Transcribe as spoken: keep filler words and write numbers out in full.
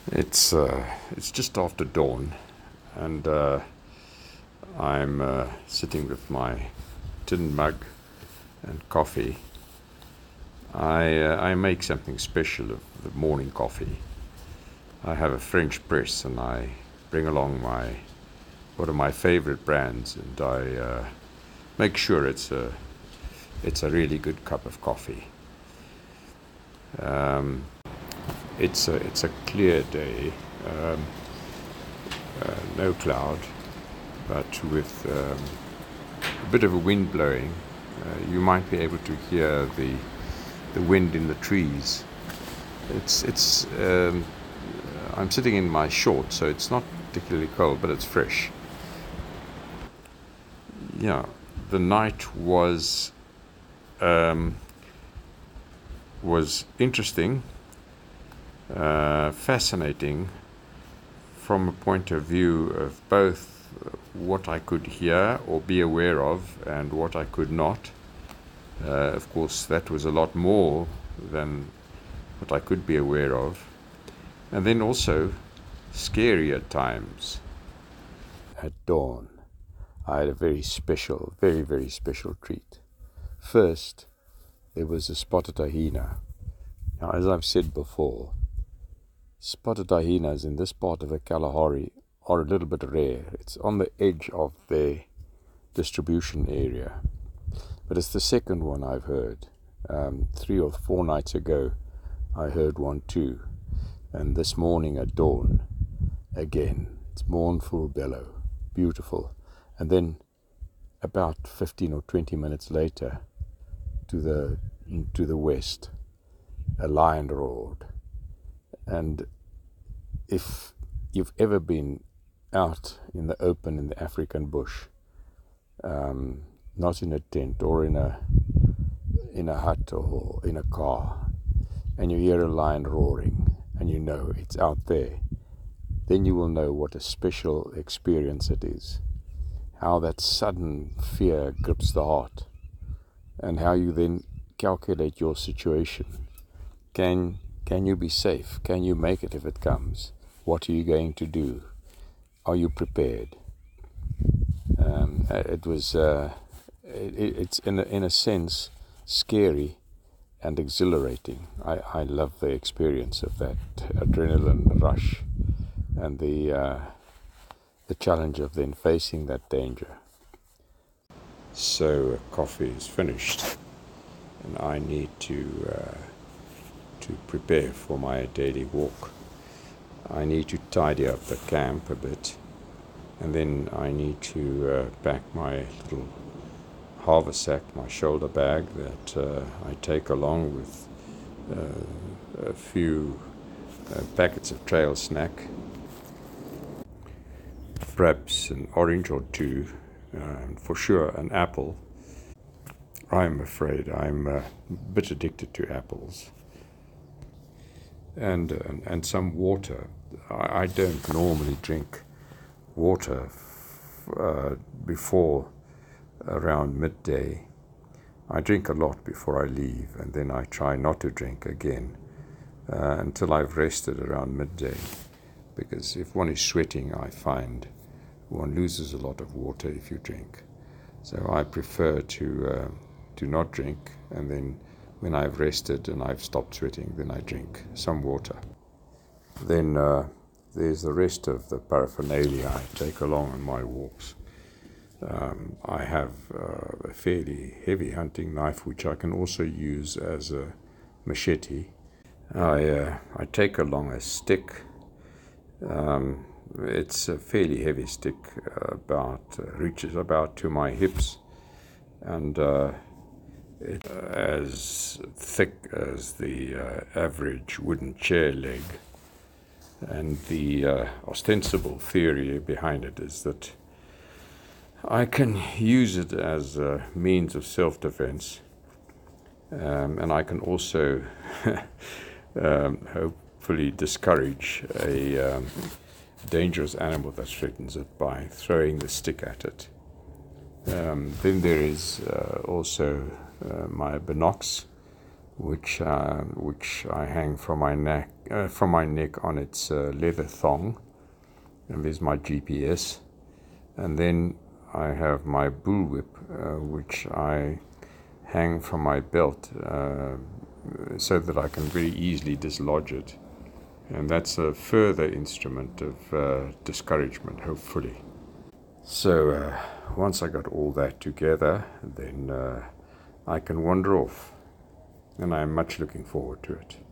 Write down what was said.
It's uh, it's just after dawn, and uh, I'm uh, sitting with my tin mug and coffee. I uh, I make something special of the morning coffee. I have a French press, and I bring along my one of my favorite brands, and I uh, make sure it's a it's a really good cup of coffee. Um, it's a it's a clear day, um, uh, no cloud, but with um, a bit of a wind blowing. Uh, you might be able to hear the the wind in the trees. It's it's. Um, I'm sitting in my shorts, so it's not particularly cold, but it's fresh. Yeah, the night was um, was interesting, uh, fascinating from a point of view of both what I could hear or be aware of and what I could not. Uh, of course, that was a lot more than what I could be aware of. And then also scary at times. At dawn, I had a very special, very, very special treat. First, there was a spotted hyena. Now, as I've said before, spotted hyenas in this part of the Kalahari are a little bit rare. It's on the edge of their distribution area. But it's the second one I've heard. Um, three or four nights ago, I heard one too. And this morning at dawn, again, it's mournful bellow, beautiful. And then about fifteen or twenty minutes later, to the to the west, a lion roared. And if you've ever been out in the open in the African bush, um, not in a tent or in a in a hut or in a car, and you hear a lion roaring, and you know it's out there, then you will know what a special experience it is. How that sudden fear grips the heart, and how you then calculate your situation. Can can you be safe? Can you make it if it comes? What are you going to do? Are you prepared? Um, it was, uh, it, it's in a, in a sense scary and exhilarating. I, I love the experience of that adrenaline rush and the uh, the challenge of then facing that danger. So coffee is finished, and I need to uh, to prepare for my daily walk. I need to tidy up the camp a bit, and then I need to uh, pack my little haversack, my shoulder bag that uh, I take along with uh, a few uh, packets of trail snack, perhaps an orange or two, uh, and for sure an apple. I'm afraid I'm a bit addicted to apples. And, and, and some water. I, I don't normally drink water uh, before around midday. I drink a lot before I leave, and then I try not to drink again uh, until I've rested around midday. Because if one is sweating, I find one loses a lot of water if you drink. So I prefer to uh, to not drink, and then when I've rested and I've stopped sweating, then I drink some water. Then uh, there's the rest of the paraphernalia I take along on my walks. Um, I have uh, a fairly heavy hunting knife, which I can also use as a machete. I uh, I take along a stick. Um, it's a fairly heavy stick, uh, about uh, reaches about to my hips, and uh, it's as thick as the uh, average wooden chair leg. And the uh, ostensible theory behind it is that I can use it as a means of self-defense, um, and I can also um, hopefully discourage a um, dangerous animal that threatens it by throwing the stick at it. Um, then there is uh, also uh, my binocs, which uh, which I hang from my neck uh, from my neck on its uh, leather thong, and there's my G P S, and then I have my bullwhip, uh, which I hang from my belt uh, so that I can very easily dislodge it, and that's a further instrument of uh, discouragement, hopefully. So uh, once I got all that together, then uh, I can wander off, and I'm much looking forward to it.